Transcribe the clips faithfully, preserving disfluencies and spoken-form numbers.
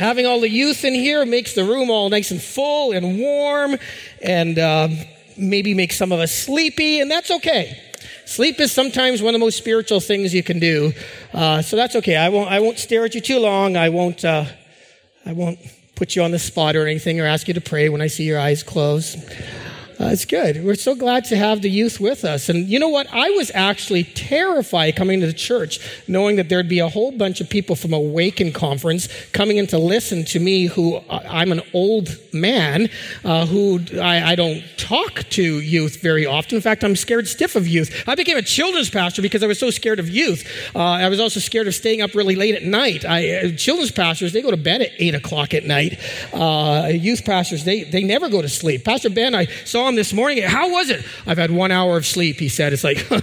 having all the youth in here makes the room all nice and full and warm, and uh, maybe makes some of us sleepy, and that's okay. Sleep is sometimes one of the most spiritual things you can do, uh, so that's okay. I won't. I won't stare at you too long. I won't. Uh, I won't put you on the spot or anything, or ask you to pray when I see your eyes close. Uh, it's good. We're so glad to have the youth with us. And you know what? I was actually terrified coming to the church, knowing that there'd be a whole bunch of people from Awaken Conference coming in to listen to me, who uh, I'm an old man, uh, who I, I don't talk to youth very often. In fact, I'm scared stiff of youth. I became a children's pastor because I was so scared of youth. Uh, I was also scared of staying up really late at night. I, uh, children's pastors, they go to bed at eight o'clock at night. Uh, youth pastors, they, they never go to sleep. Pastor Ben, I saw him this morning. How was it? I've had one hour of sleep, he said. It's like,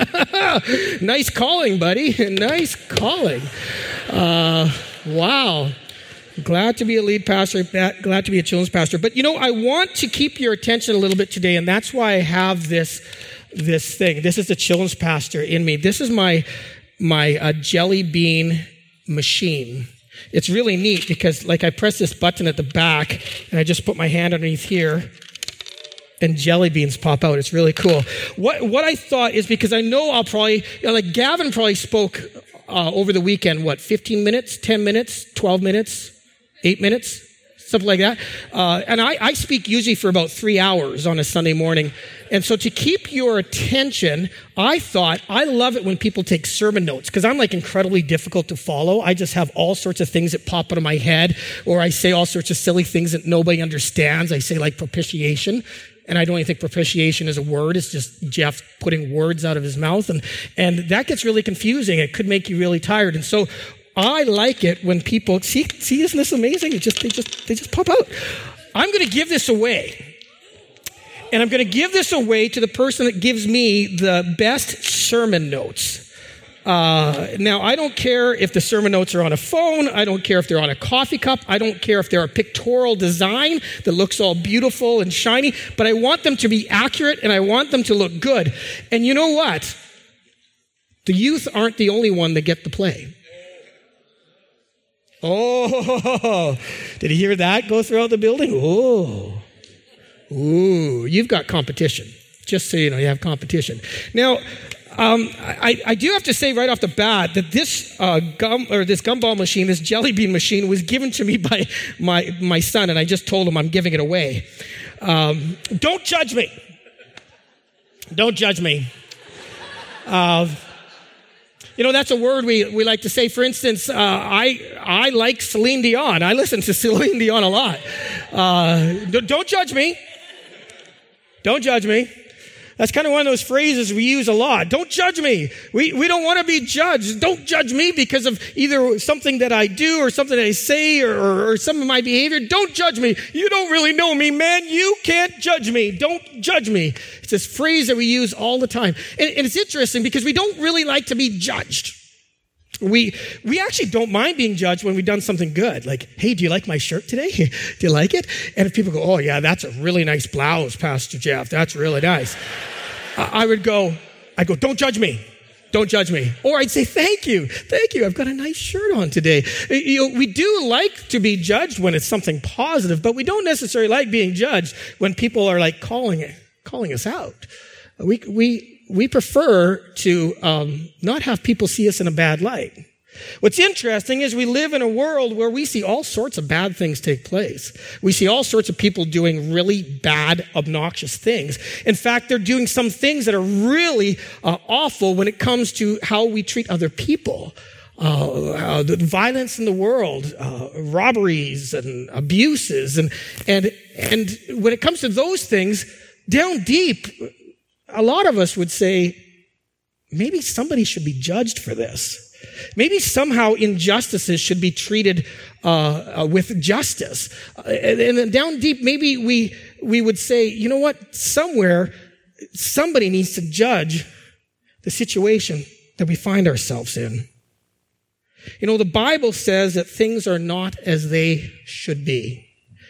nice calling, buddy. Nice calling. Uh, wow. Glad to be a lead pastor. Glad to be a children's pastor. But, you know, I want to keep your attention a little bit today, and that's why I have this, this thing. This is the children's pastor in me. This is my, my uh, jelly bean machine. It's really neat because, like, I press this button at the back, and I just put my hand underneath here, and jelly beans pop out. It's really cool. What what I thought is, because I know I'll probably, you know, like Gavin probably spoke uh, over the weekend, what, fifteen minutes, ten minutes, twelve minutes, eight minutes, something like that. Uh, and I, I speak usually for about three hours on a Sunday morning. And so to keep your attention, I thought, I love it when people take sermon notes, because I'm like incredibly difficult to follow. I just have all sorts of things that pop out of my head, or I say all sorts of silly things that nobody understands. I say like propitiation. And I don't even think propitiation is a word. It's just Jeff putting words out of his mouth. And, and that gets really confusing. It could make you really tired. And so I like it when people, see, see, isn't this amazing? It just, they just, they just pop out. I'm going to give this away. And I'm going to give this away to the person that gives me the best sermon notes. Uh, now, I don't care if the sermon notes are on a phone. I don't care if they're on a coffee cup. I don't care if they're a pictorial design that looks all beautiful and shiny, but I want them to be accurate and I want them to look good. And you know what? The youth aren't the only one that get to play. Oh, did you hear that go throughout the building? Oh, ooh, you've got competition. Just so you know, you have competition. Now, Um, I, I do have to say right off the bat that this uh, gum or this gumball machine, this jelly bean machine, was given to me by my my son, and I just told him I'm giving it away. Um, don't judge me. Don't judge me. Uh, you know, that's a word we, we like to say. For instance, uh, I I like Celine Dion. I listen to Celine Dion a lot. Uh, don't judge me. Don't judge me. That's kind of one of those phrases we use a lot. Don't judge me. We we don't want to be judged. Don't judge me because of either something that I do or something that I say or, or, or some of my behavior. Don't judge me. You don't really know me, man. You can't judge me. Don't judge me. It's this phrase that we use all the time. And, and it's interesting because we don't really like to be judged. We we actually don't mind being judged when we've done something good. Like, hey, do you like my shirt today? Do you like it? And if people go, oh, yeah, that's a really nice blouse, Pastor Jeff. That's really nice. I would go, I go, don't judge me. Don't judge me. Or I'd say, thank you. Thank you. I've got a nice shirt on today. You know, we do like to be judged when it's something positive, but we don't necessarily like being judged when people are like calling it, calling us out. We, we, we prefer to um, not have people see us in a bad light. What's interesting is we live in a world where we see all sorts of bad things take place. We see all sorts of people doing really bad, obnoxious things. In fact, they're doing some things that are really uh, awful when it comes to how we treat other people. Uh, uh, the violence in the world, uh, robberies and abuses. And, and, and when it comes to those things, down deep, a lot of us would say, maybe somebody should be judged for this. Maybe somehow injustices should be treated uh, uh, with justice. Uh, and, and then down deep, maybe we we would say, you know what? Somewhere, somebody needs to judge the situation that we find ourselves in. You know, the Bible says that things are not as they should be.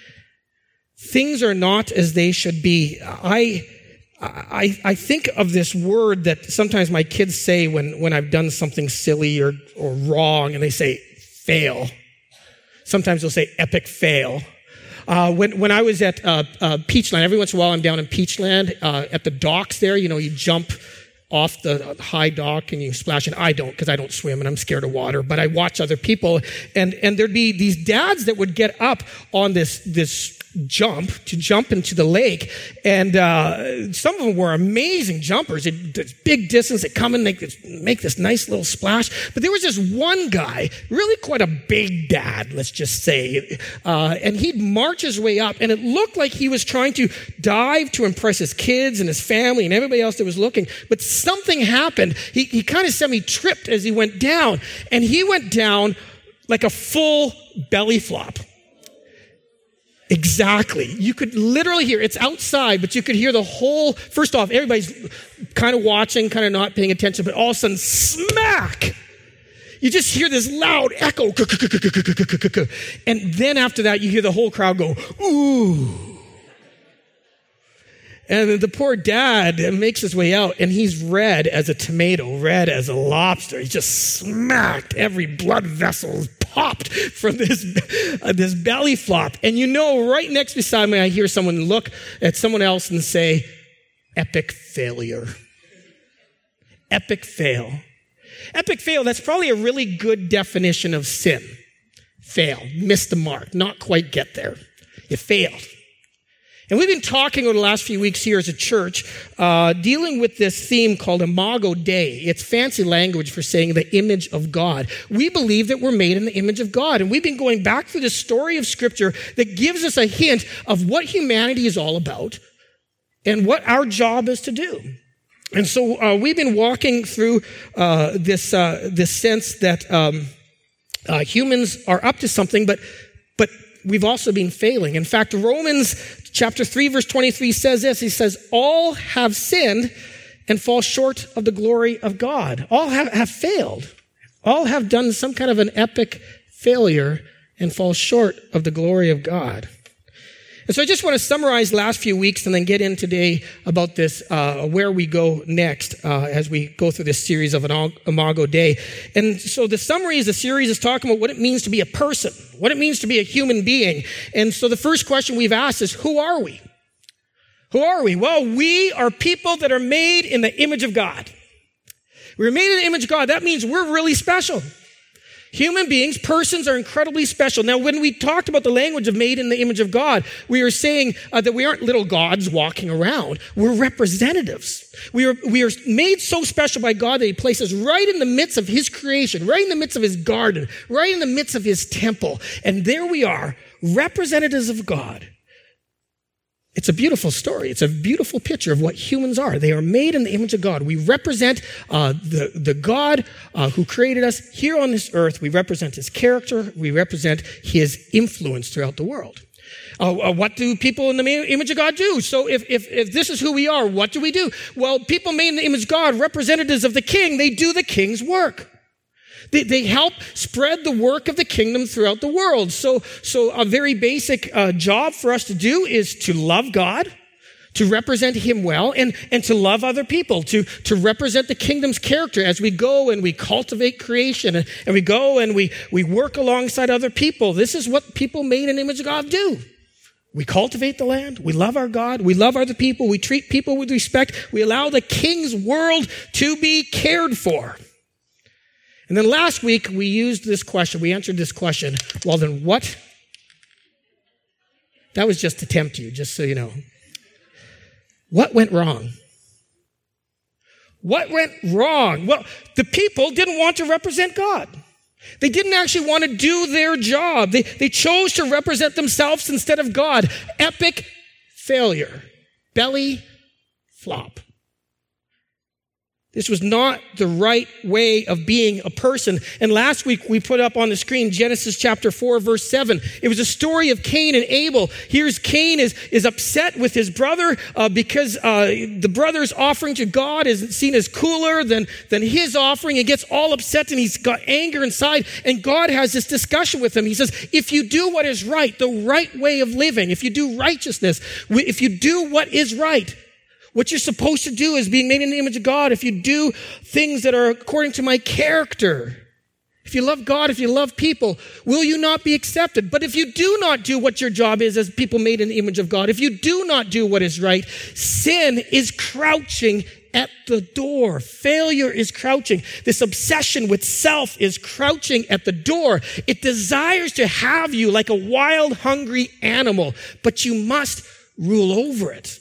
Things are not as they should be. I... I, I think of this word that sometimes my kids say when, when I've done something silly or, or wrong, and they say, fail. sometimes they'll say epic fail. Uh, when, when I was at uh, uh, Peachland, every once in a while I'm down in Peachland uh, at the docks there. You know, you jump off the high dock and you splash. And I don't, because I don't swim and I'm scared of water. But I watch other people, and and there'd be these dads that would get up on this this jump to jump into the lake, and uh, some of them were amazing jumpers. It, this big distance, they come and make this make this nice little splash. But there was this one guy, really quite a big dad, let's just say, uh, and he'd march his way up, and it looked like he was trying to dive to impress his kids and his family and everybody else that was looking. But something happened. He he kind of semi-tripped as he went down, and he went down like a full belly flop. Exactly. You could literally hear, it's outside, but you could hear the whole, first off, everybody's kind of watching, kind of not paying attention, but all of a sudden, smack! You just hear this loud echo. And then after that, you hear the whole crowd go, ooh. And the poor dad makes his way out, and he's red as a tomato, red as a lobster. He's just smacked. Every blood vessel popped from this, uh, this belly flop. And you know, right next beside me, I hear someone look at someone else and say, epic failure. Epic fail. Epic fail, that's probably a really good definition of sin. Fail, miss the mark, not quite get there. You failed. And we've been talking over the last few weeks here as a church, uh, dealing with this theme called Imago Dei. It's fancy language for saying the image of God. We believe that we're made in the image of God. And we've been going back through the story of Scripture that gives us a hint of what humanity is all about and what our job is to do. And so uh, we've been walking through uh, this uh, this sense that um, uh, humans are up to something, but but we've also been failing. In fact, Romans chapter three, verse twenty-three says this. He says, all have sinned and fall short of the glory of God. All have, have failed. All have done some kind of an epic failure and fall short of the glory of God. And so I just want to summarize last few weeks and then get in today about this, uh, where we go next uh, as we go through this series of an Imago Dei. And so the summary is the series is talking about what it means to be a person, what it means to be a human being. And so the first question we've asked is, who are we? Who are we? Well, we are people that are made in the image of God. We're made in the image of God. That means we're really special. Human beings, persons are incredibly special. Now, when we talked about the language of made in the image of God, we were saying uh, that we aren't little gods walking around. We're representatives. We are, we are made so special by God that He places us right in the midst of His creation, right in the midst of His garden, right in the midst of His temple. And there we are, representatives of God. It's a beautiful story. It's a beautiful picture of what humans are. They are made in the image of God. We represent uh, the, the God uh, who created us here on this earth. We represent His character. We represent His influence throughout the world. Uh, uh, what do people in the image of God do? So if, if, if this is who we are, what do we do? Well, people made in the image of God, representatives of the King, they do the King's work. They, they help spread the work of the kingdom throughout the world. So, so a very basic uh, job for us to do is to love God, to represent Him well, and, and to love other people, to, to represent the kingdom's character as we go and we cultivate creation, and, and we go and we, we work alongside other people. This is what people made in the image of God do. We cultivate the land. We love our God. We love other people. We treat people with respect. We allow the King's world to be cared for. And then last week, we used this question. We answered this question. Well, then what? That was just to tempt you, just so you know. What went wrong? What went wrong? Well, the people didn't want to represent God. They didn't actually want to do their job. They, they chose to represent themselves instead of God. Epic failure. Belly flop. This was not the right way of being a person. And last week we put up on the screen Genesis chapter four, verse seven. It was a story of Cain and Abel. Here's Cain is, is upset with his brother uh, because uh, the brother's offering to God is seen as cooler than, than his offering. He gets all upset and he's got anger inside. And God has this discussion with him. He says, if you do what is right, the right way of living, if you do righteousness, if you do what is right, what you're supposed to do is being made in the image of God. If you do things that are according to my character, If you love God, if you love people, will you not be accepted? But if you do not do what your job is as people made in the image of God, if you do not do what is right, sin is crouching at the door. Failure is crouching. This obsession with self is crouching at the door. It desires to have you like a wild, hungry animal, but you must rule over it.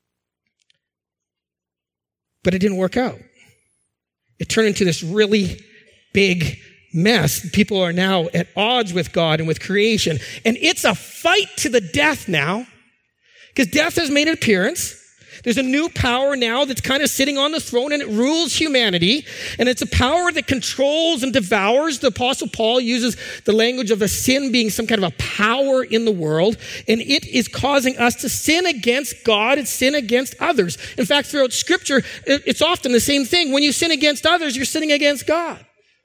But it didn't work out. It turned into this really big mess. People are now at odds with God and with creation. And it's a fight to the death now, because death has made an appearance. There's a new power now that's kind of sitting on the throne, and it rules humanity. And it's a power that controls and devours. The Apostle Paul uses the language of a sin being some kind of a power in the world. And it is causing us to sin against God and sin against others. In fact, throughout Scripture, it's often the same thing. When you sin against others, you're sinning against God.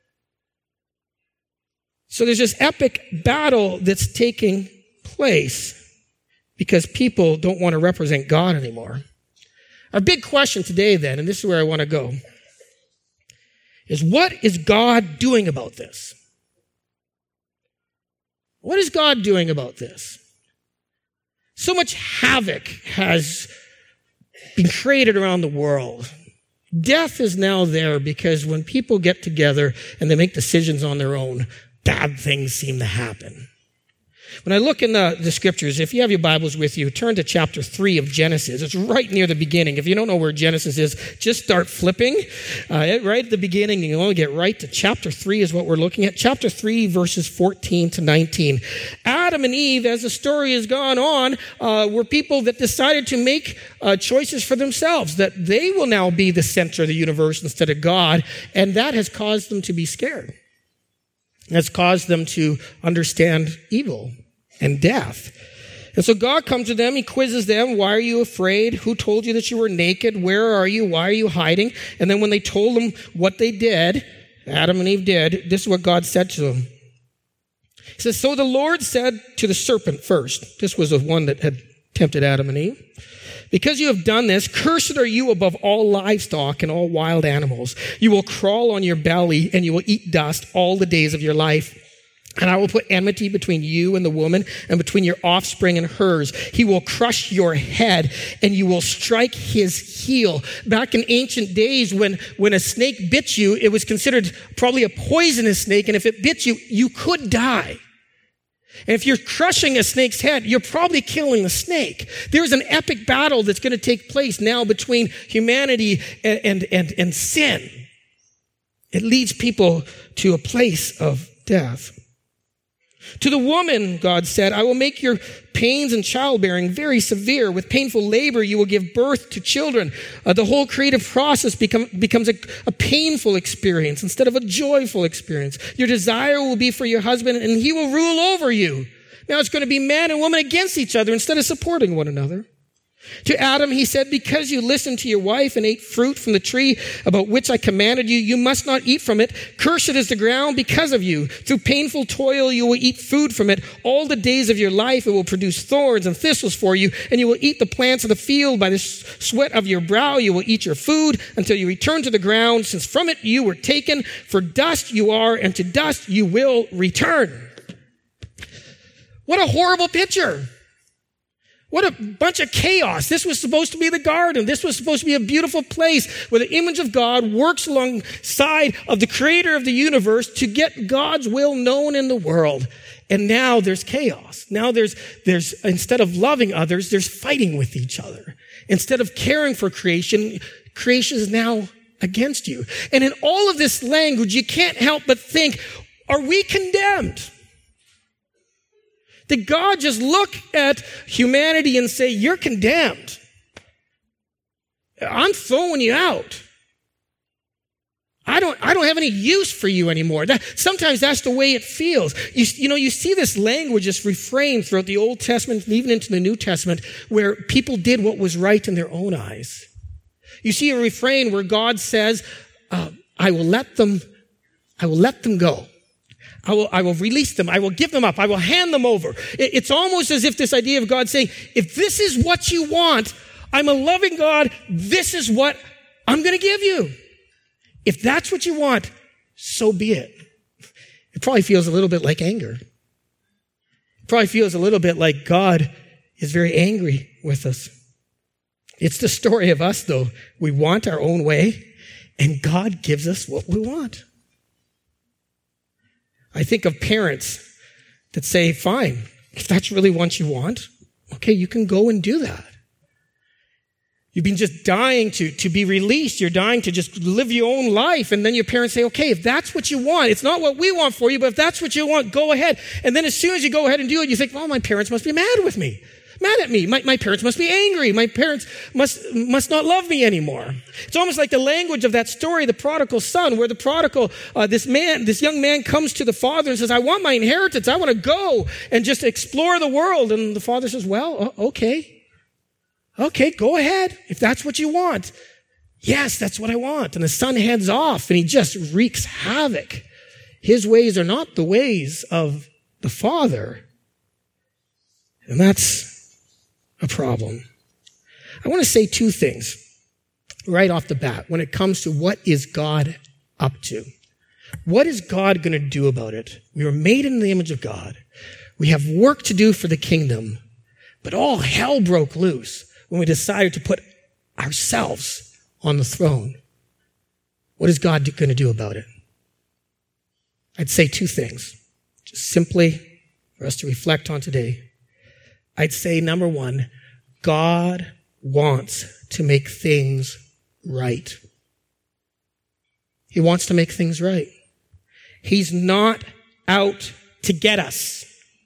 So there's this epic battle that's taking place because people don't want to represent God anymore. Our big question today then, and this is where I want to go, is what is God doing about this? What is God doing about this? So much havoc has been created around the world. Death is now there because when people get together and they make decisions on their own, bad things seem to happen. When I look in the, the scriptures, if you have your Bibles with you, turn to chapter three of Genesis. It's right near the beginning. If you don't know where Genesis is, just start flipping. Uh, right at the beginning, you only get right to chapter three is what we're looking at. Chapter three, verses fourteen to nineteen. Adam and Eve, as the story has gone on, uh, were people that decided to make uh, choices for themselves, that they will now be the center of the universe instead of God, and that has caused them to be scared. It has caused them to understand evil and death. And so God comes to them, he quizzes them, why are you afraid? Who told you that you were naked? Where are you? Why are you hiding? And then when they told him what they did, Adam and Eve did, this is what God said to them. He says, so the Lord said to the serpent first, this was the one that had tempted Adam and Eve, because you have done this, cursed are you above all livestock and all wild animals. You will crawl on your belly and you will eat dust all the days of your life. And I will put enmity between you and the woman and between your offspring and hers. He will crush your head and you will strike his heel. Back in ancient days when, when a snake bit you, it was considered probably a poisonous snake. And if it bit you, you could die. And if you're crushing a snake's head, you're probably killing the snake. There's an epic battle that's going to take place now between humanity and, and, and, and sin. It leads people to a place of death. To the woman, God said, I will make your pains in childbearing very severe. With painful labor, you will give birth to children. Uh, the whole creative process become, becomes a, a painful experience instead of a joyful experience. Your desire will be for your husband, and he will rule over you. Now it's going to be man and woman against each other instead of supporting one another. To Adam, he said, because you listened to your wife and ate fruit from the tree about which I commanded you, you must not eat from it. Cursed is the ground because of you. Through painful toil, you will eat food from it. All the days of your life, it will produce thorns and thistles for you, and you will eat the plants of the field. By the sweat of your brow, you will eat your food until you return to the ground, since from it you were taken. For dust you are, and to dust you will return. What a horrible picture. What a bunch of chaos. This was supposed to be the garden. This was supposed to be a beautiful place where the image of God works alongside of the creator of the universe to get God's will known in the world. And now there's chaos. Now there's, there's, instead of loving others, there's fighting with each other. Instead of caring for creation, creation is now against you. And in all of this language, you can't help but think, are we condemned? Did God just look at humanity and say, you're condemned? I'm throwing you out. I don't, I don't have any use for you anymore. That, sometimes that's the way it feels. You, you know, you see this language, this refrain throughout the Old Testament and even into the New Testament where people did what was right in their own eyes. You see a refrain where God says, uh, I will let them, I will let them go. I will, I will release them. I will give them up. I will hand them over. It, it's almost as if this idea of God saying, if this is what you want, I'm a loving God. This is what I'm going to give you. If that's what you want, so be it. It probably feels a little bit like anger. It probably feels a little bit like God is very angry with us. It's the story of us, though. We want our own way, and God gives us what we want. I think of parents that say, fine, if that's really what you want, okay, you can go and do that. You've been just dying to, to be released. You're dying to just live your own life. And then your parents say, okay, if that's what you want, it's not what we want for you, but if that's what you want, go ahead. And then as soon as you go ahead and do it, you think, well, my parents must be mad with me. Mad at me. My, my parents must be angry. My parents must, must not love me anymore. It's almost like the language of that story, the prodigal son, where the prodigal, uh, this man, this young man comes to the father and says, I want my inheritance. I want to go and just explore the world. And the father says, well, okay. Okay, go ahead. If that's what you want. Yes, that's what I want. And the son heads off and he just wreaks havoc. His ways are not the ways of the father. And that's a problem. I want to say two things right off the bat when it comes to what is God up to. What is God going to do about it? We were made in the image of God. We have work to do for the kingdom, but all hell broke loose when we decided to put ourselves on the throne. What is God going to do about it? I'd say two things, just simply for us to reflect on today. I'd say, number one, God wants to make things right. He wants to make things right. He's not out to get us.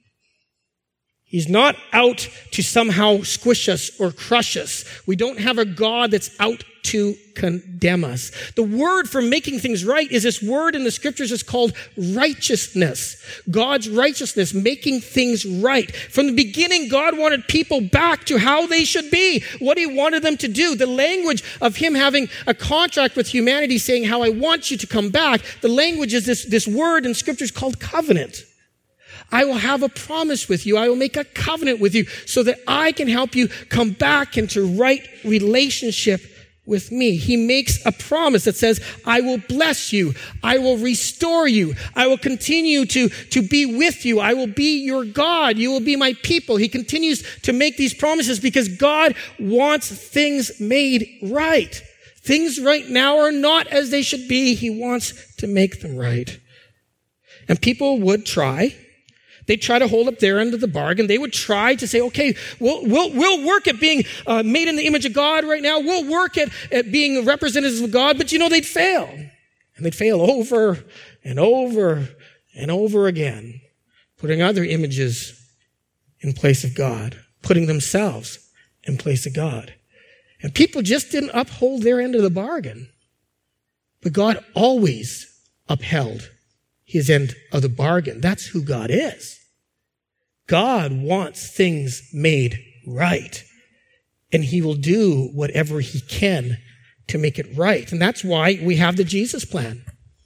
He's not out to somehow squish us or crush us. We don't have a God that's out to condemn us. The word for making things right is this word in the scriptures is called righteousness. God's righteousness, making things right. From the beginning, God wanted people back to how they should be, what he wanted them to do. The language of him having a contract with humanity saying how I want you to come back, the language is this, this word in scriptures called covenant. I will have a promise with you. I will make a covenant with you so that I can help you come back into right relationship with me. He makes a promise that says, I will bless you. I will restore you. I will continue to, to be with you. I will be your God. You will be my people. He continues to make these promises because God wants things made right. Things right now are not as they should be. He wants to make them right. And people would try. They'd try to hold up their end of the bargain. They would try to say, okay, we'll, we'll, we'll work at being uh, made in the image of God right now. We'll work at, at being representatives of God. But you know, they'd fail. And they'd fail over and over and over again, putting other images in place of God, putting themselves in place of God. And people just didn't uphold their end of the bargain. But God always upheld his end of the bargain. That's who God is. God wants things made right. And he will do whatever he can to make it right. And that's why we have the Jesus plan.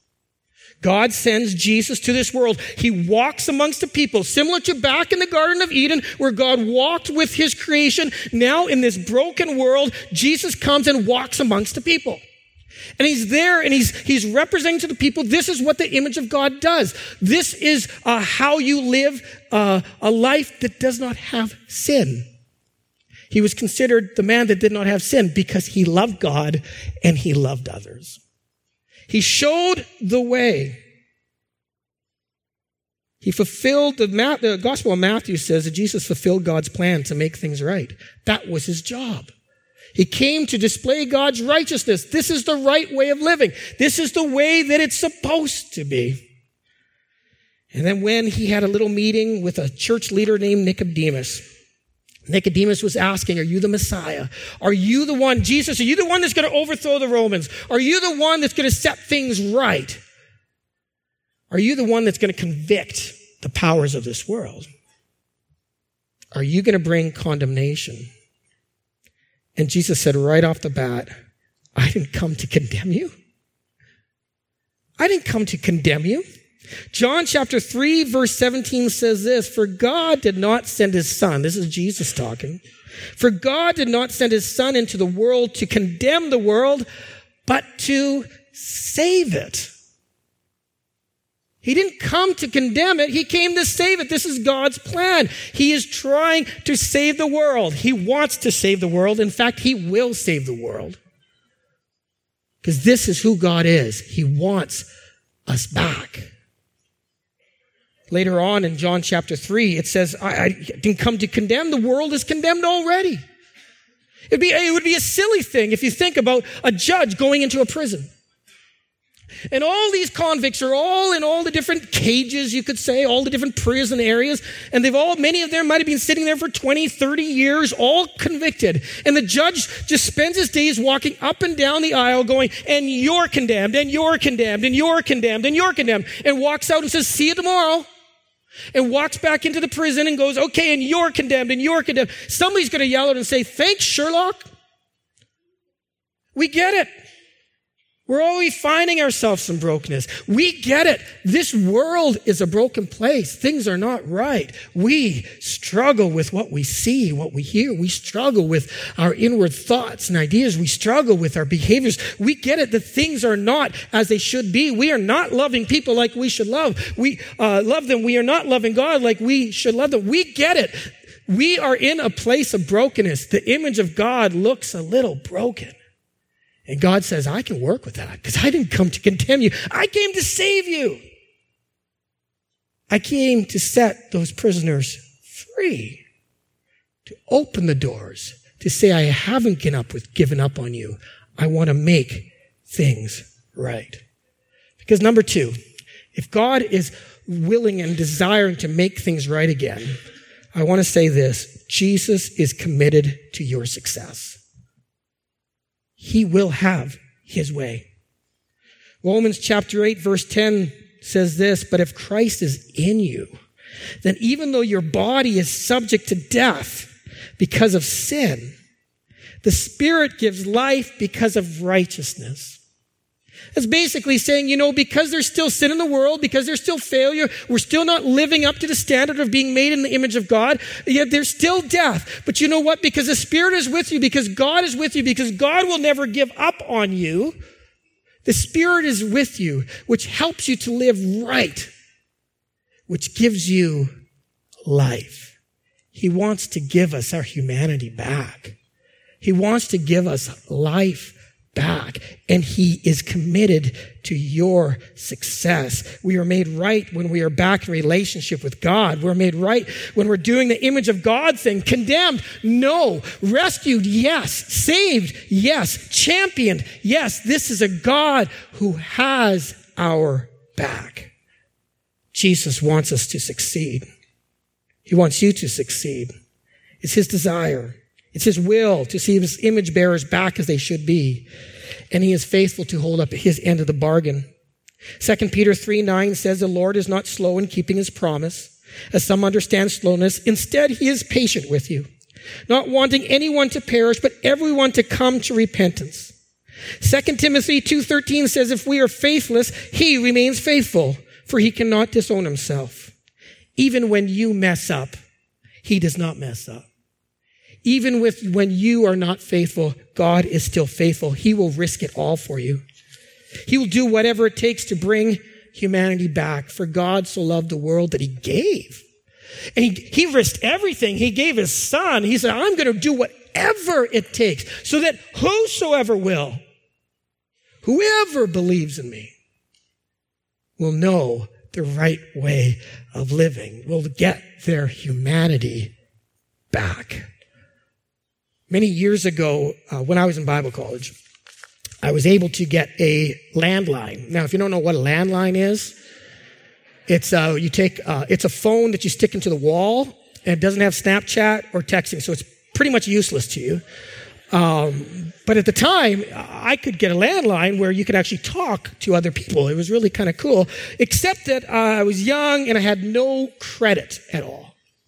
God sends Jesus to this world. He walks amongst the people, similar to back in the Garden of Eden, where God walked with his creation. Now in this broken world, Jesus comes and walks amongst the people. And he's there and he's, he's representing to the people, this is what the image of God does. This is uh, how you live uh, a life that does not have sin. He was considered the man that did not have sin because he loved God and he loved others. He showed the way. He fulfilled, the, the Gospel of Matthew says that Jesus fulfilled God's plan to make things right. That was his job. He came to display God's righteousness. This is the right way of living. This is the way that it's supposed to be. And then when he had a little meeting with a church leader named Nicodemus, Nicodemus was asking, are you the Messiah? Are you the one, Jesus, are you the one that's going to overthrow the Romans? Are you the one that's going to set things right? Are you the one that's going to convict the powers of this world? Are you going to bring condemnation? And Jesus said right off the bat, I didn't come to condemn you. I didn't come to condemn you. John chapter three, verse seventeen says this, for God did not send his son. This is Jesus talking. For God did not send his son into the world to condemn the world, but to save it. He didn't come to condemn it. He came to save it. This is God's plan. He is trying to save the world. He wants to save the world. In fact, he will save the world. Because this is who God is. He wants us back. Later on in John chapter three, it says, I, I didn't come to condemn. The world is condemned already. It'd be, it would be a silly thing if you think about a judge going into a prison. And all these convicts are all in all the different cages, you could say, all the different prison areas. And they've all, many of them might have been sitting there for twenty, thirty years, all convicted. And the judge just spends his days walking up and down the aisle going, and you're condemned, and you're condemned, and you're condemned, and you're condemned. And walks out and says, see you tomorrow. And walks back into the prison and goes, okay, and you're condemned, and you're condemned. Somebody's going to yell out and say, thanks, Sherlock. We get it. We're always finding ourselves some brokenness. We get it. This world is a broken place. Things are not right. We struggle with what we see, what we hear. We struggle with our inward thoughts and ideas. We struggle with our behaviors. We get it that things are not as they should be. We are not loving people like we should love. We uh, love them. We are not loving God like we should love them. We get it. We are in a place of brokenness. The image of God looks a little broken. And God says, I can work with that because I didn't come to condemn you. I came to save you. I came to set those prisoners free, to open the doors, to say, I haven't given up with given up on you. I want to make things right. Because number two, if God is willing and desiring to make things right again, I want to say this, Jesus is committed to your success. He will have his way. Romans chapter eight, verse ten says this, but if Christ is in you, then even though your body is subject to death because of sin, the Spirit gives life because of righteousness. It's basically saying, you know, because there's still sin in the world, because there's still failure, we're still not living up to the standard of being made in the image of God, yet there's still death. But you know what? Because the Spirit is with you, because God is with you, because God will never give up on you, the Spirit is with you, which helps you to live right, which gives you life. He wants to give us our humanity back. He wants to give us life back, and he is committed to your success. We are made right when we are back in relationship with God. We're made right when we're doing the image of God thing. Condemned? No. Rescued? Yes. Saved? Yes. Championed? Yes. This is a God who has our back. Jesus wants us to succeed. He wants you to succeed. It's his desire. It's his will to see his image bearers back as they should be. And he is faithful to hold up his end of the bargain. Second Peter three nine says, the Lord is not slow in keeping his promise, as some understand slowness. Instead, he is patient with you, not wanting anyone to perish, but everyone to come to repentance. Second Timothy two thirteen says, if we are faithless, he remains faithful, for he cannot disown himself. Even when you mess up, he does not mess up. Even with when you are not faithful, God is still faithful. He will risk it all for you. He will do whatever it takes to bring humanity back. For God so loved the world that he gave. And he, he risked everything. He gave his son. He said, I'm going to do whatever it takes so that whosoever will, whoever believes in me, will know the right way of living, will get their humanity back. Many years ago, uh, when I was in Bible college, I was able to get a landline. Now, if you don't know what a landline is, it's uh, you take uh, it's a phone that you stick into the wall, and it doesn't have Snapchat or texting, so it's pretty much useless to you. Um, but at the time, I could get a landline where you could actually talk to other people. It was really kind of cool, except that uh, I was young and I had no credit at all.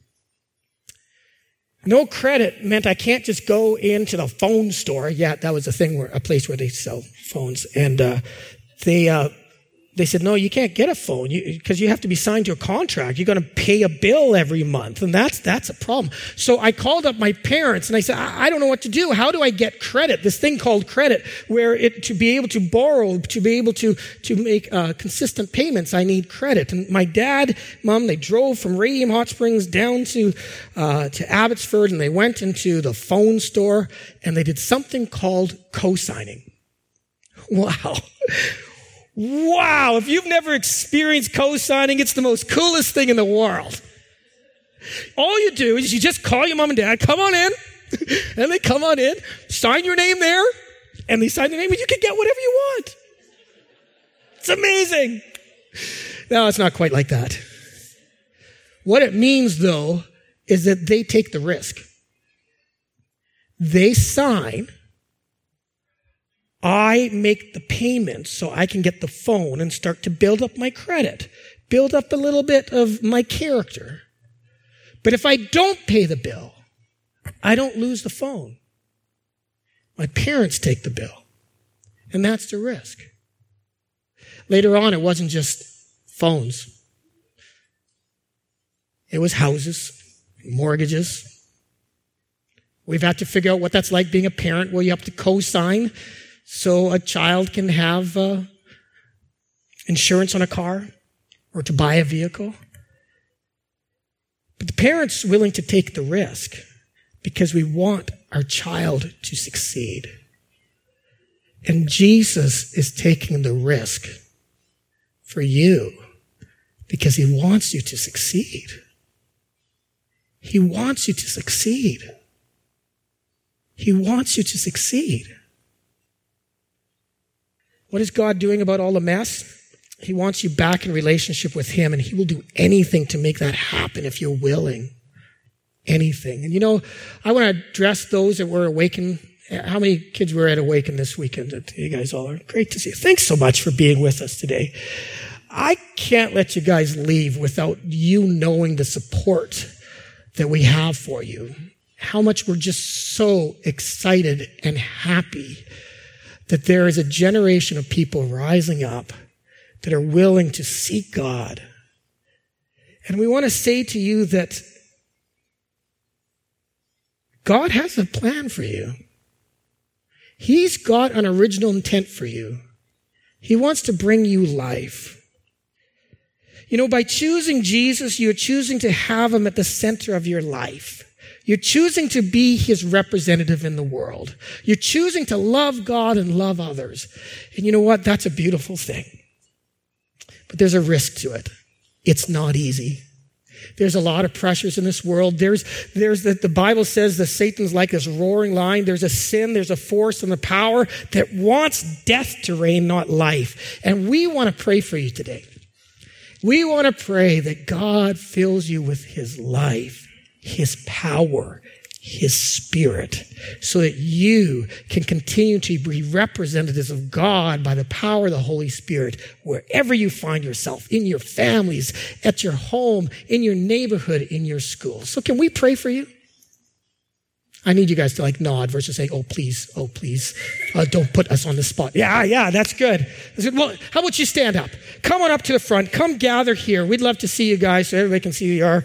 No credit meant I can't just go into the phone store. Yeah, that was a thing where a place where they sell phones, and uh, they uh, they said, no, you can't get a phone because you, you have to be signed to a contract. You're going to pay a bill every month, and that's that's a problem. So I called up my parents, and I said, I, I don't know what to do. How do I get credit? This thing called credit, where it to be able to borrow, to be able to, to make uh, consistent payments, I need credit. And my dad, mom, they drove from Radium Hot Springs down to, uh, to Abbotsford, and they went into the phone store, and they did something called co-signing. Wow. Wow, if you've never experienced co-signing, it's the most coolest thing in the world. All you do is you just call your mom and dad, come on in, and they come on in, sign your name there, and they sign your name, and you can get whatever you want. It's amazing. No, it's not quite like that. What it means, though, is that they take the risk. They sign. I make the payments so I can get the phone and start to build up my credit, build up a little bit of my character. But if I don't pay the bill, I don't lose the phone. My parents take the bill, and that's the risk. Later on, it wasn't just phones. It was houses, mortgages. We've had to figure out what that's like being a parent where you have to co-sign so a child can have uh, insurance on a car or to buy a vehicle. But the parent's willing to take the risk because we want our child to succeed. And Jesus is taking the risk for you because he wants you to succeed. He wants you to succeed. He wants you to succeed. What is God doing about all the mess? He wants you back in relationship with him, and he will do anything to make that happen if you're willing. Anything. And you know, I want to address those that were awakened. How many kids were at Awaken this weekend? You guys all are great to see you. Thanks so much for being with us today. I can't let you guys leave without you knowing the support that we have for you. How much we're just so excited and happy that there is a generation of people rising up that are willing to seek God. And we want to say to you that God has a plan for you. He's got an original intent for you. He wants to bring you life. You know, by choosing Jesus, you're choosing to have him at the center of your life. You're choosing to be his representative in the world. You're choosing to love God and love others. And you know what? That's a beautiful thing. But there's a risk to it. It's not easy. There's a lot of pressures in this world. There's, there's the, the Bible says that Satan's like this roaring lion. There's a sin, there's a force and a power that wants death to reign, not life. And we want to pray for you today. We want to pray that God fills you with his life, his power, his spirit, so that you can continue to be representatives of God by the power of the Holy Spirit wherever you find yourself, in your families, at your home, in your neighborhood, in your school. So can we pray for you? I need you guys to like nod versus say, oh, please, oh, please, uh, don't put us on the spot. Yeah, yeah, that's good. That's good. Well, how about you stand up? Come on up to the front. Come gather here. We'd love to see you guys so everybody can see who you are.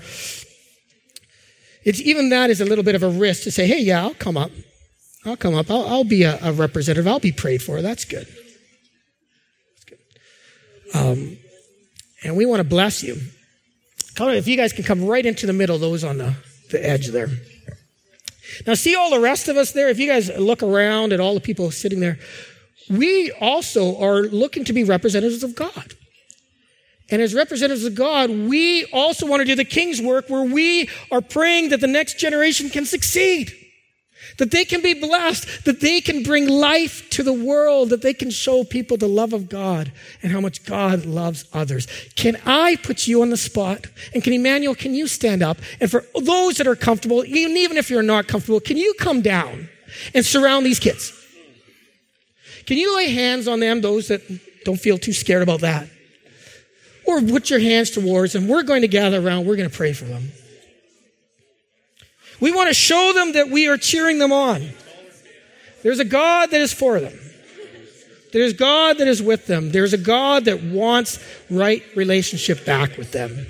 It's, even that is a little bit of a risk to say, hey, yeah, I'll come up. I'll come up. I'll, I'll be a, a representative. I'll be prayed for. That's good. That's good. Um, and we want to bless you. Come on, if you guys can come right into the middle, those on the, the edge there. Now, see all the rest of us there? If you guys look around at all the people sitting there, we also are looking to be representatives of God. And as representatives of God, we also want to do the King's work where we are praying that the next generation can succeed, that they can be blessed, that they can bring life to the world, that they can show people the love of God and how much God loves others. Can I put you on the spot? And can Emmanuel, can you stand up? And for those that are comfortable, even, even if you're not comfortable, can you come down and surround these kids? Can you lay hands on them, those that don't feel too scared about that? Or put your hands towards them. We're going to gather around. We're going to pray for them. We want to show them that we are cheering them on. There's a God that is for them. There's God that is with them. There's a God that wants right relationship back with them.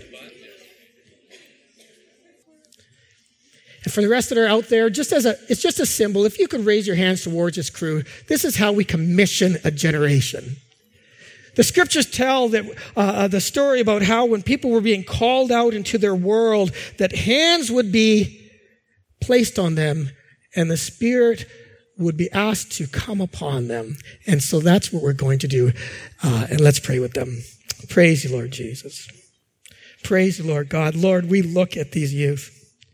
And for the rest that are out there, just as a, it's just a symbol. If you could raise your hands towards this crew, this is how we commission a generation. The scriptures tell that uh, the story about how when people were being called out into their world, that hands would be placed on them and the Spirit would be asked to come upon them. And so that's what we're going to do. Uh, and let's pray with them. Praise you, Lord Jesus. Praise you, Lord God. Lord, we look at these youth.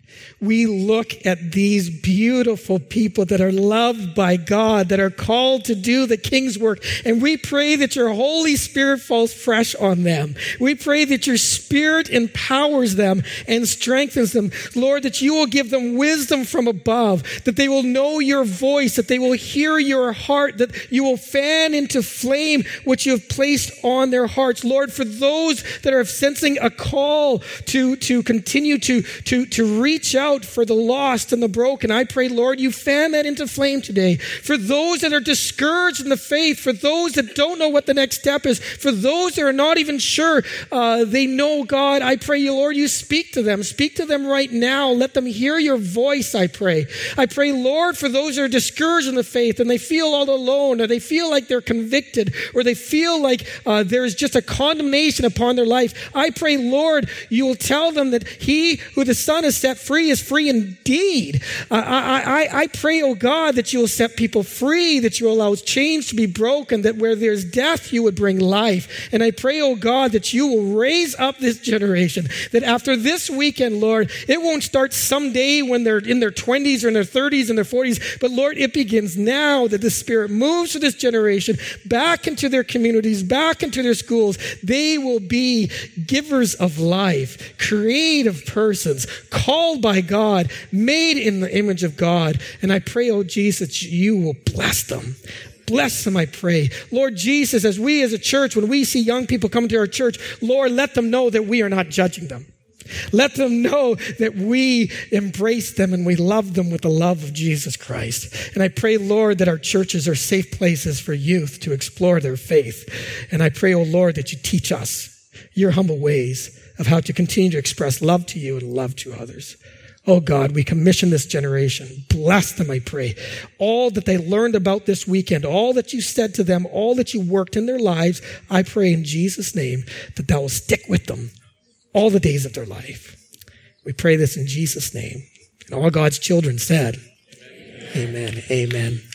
We look at these beautiful people that are loved by God, that are called to do the King's work. And we pray that your Holy Spirit falls fresh on them. We pray that your Spirit empowers them and strengthens them. Lord, that you will give them wisdom from above, that they will know your voice, that they will hear your heart, that you will fan into flame what you have placed on their hearts. Lord, for those that are sensing a call to, to continue to, to, to reach out for the lost and the broken, I pray, Lord, you fan that into flame today. For those that are discouraged in the faith, for those that don't know what the next step is, for those that are not even sure uh, they know God, I pray you, Lord, you speak to them. Speak to them right now. Let them hear your voice, I pray. I pray, Lord, for those that are discouraged in the faith and they feel all alone, or they feel like they're convicted, or they feel like uh, there's just a condemnation upon their life. I pray, Lord, you will tell them that he who the Son has set free is free indeed. Uh, I, I, I pray, oh God, that you will set people free, that you will allow chains to be broken, that where there's death, you would bring life. And I pray, oh God, that you will raise up this generation, that after this weekend, Lord, it won't start someday when they're in their twenties or in their thirties and their forties, but Lord, it begins now, that the Spirit moves to this generation back into their communities, back into their schools. They will be givers of life, creative persons, called by God, made in the image of God. And I pray, oh Jesus, you will bless them. Bless them, I pray. Lord Jesus, as we as a church, when we see young people come to our church, Lord, let them know that we are not judging them. Let them know that we embrace them and we love them with the love of Jesus Christ. And I pray, Lord, that our churches are safe places for youth to explore their faith. And I pray, oh Lord, that you teach us your humble ways of how to continue to express love to you and love to others. Oh God, we commission this generation. Bless them, I pray. All that they learned about this weekend, all that you said to them, all that you worked in their lives, I pray in Jesus' name that that will stick with them all the days of their life. We pray this in Jesus' name. And all God's children said, amen, amen. amen.